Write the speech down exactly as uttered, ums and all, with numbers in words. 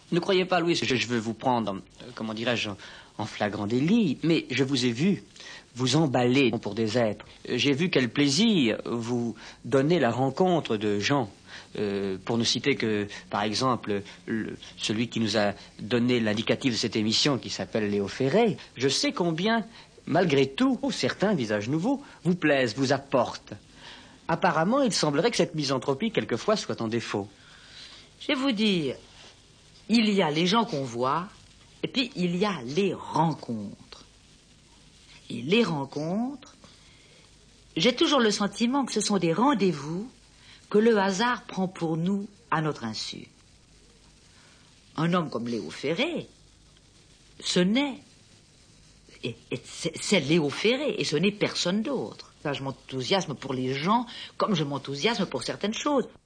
Ne croyez pas, Louis, je, je veux vous prendre, euh, comment dirais-je, en flagrant délit, mais je vous ai vu vous emballer pour des êtres. J'ai vu quel plaisir vous donnait la rencontre de gens. Euh, pour ne citer que, par exemple, le, celui qui nous a donné l'indicatif de cette émission, qui s'appelle Léo Ferré. Je sais combien, malgré tout, certains visages nouveaux vous plaisent, vous apportent. Apparemment, il semblerait que cette misanthropie, quelquefois, soit en défaut. Je vais vous dire, il y a les gens qu'on voit, et puis il y a les rencontres. Et les rencontres, j'ai toujours le sentiment que ce sont des rendez-vous que le hasard prend pour nous à notre insu. Un homme comme Léo Ferré, ce n'est... Et, et c'est, c'est Léo Ferré, et ce n'est personne d'autre. Là, je m'enthousiasme pour les gens comme je m'enthousiasme pour certaines choses.